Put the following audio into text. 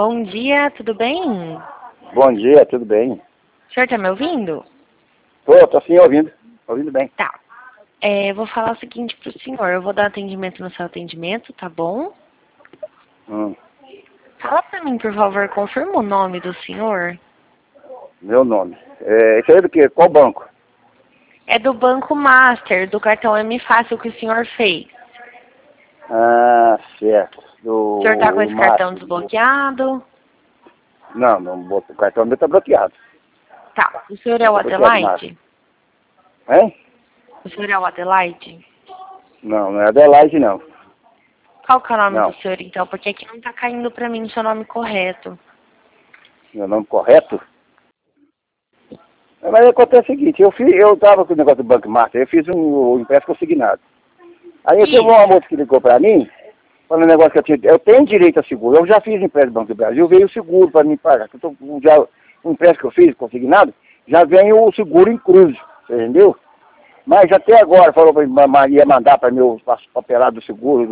Bom dia, tudo bem? Bom dia, tudo bem? O senhor tá me ouvindo? Tô sim ouvindo bem. Tá. Vou falar o seguinte pro senhor, eu vou dar atendimento no seu atendimento, tá bom? Fala pra mim, por favor, confirma o nome do senhor. Meu nome. Isso aí é do quê? Qual banco? É do Banco Master, do cartão M Fácil que o senhor fez. Ah, certo. O senhor tá com esse cartão desbloqueado? Não, o cartão meu tá bloqueado. Tá. O senhor é o Tá bloqueado nada. Adelaide? Hein? O senhor é o Adelaide? Não é Adelaide, não. Qual que é o nome Não. do senhor, então? Porque aqui não tá caindo pra mim o seu nome correto. Meu nome correto? Mas acontece o seguinte, eu tava com o negócio do Banco Master, eu fiz um empréstimo consignado. Aí teve uma moça que ligou pra mim, falando um negócio que eu tenho direito a seguro. Eu já fiz empréstimo do Banco do Brasil, veio o seguro para me pagar. O empréstimo que eu fiz, consignado, já vem o seguro incluso, você entendeu? Mas até agora falou para ia mandar para mim o papelado do seguro,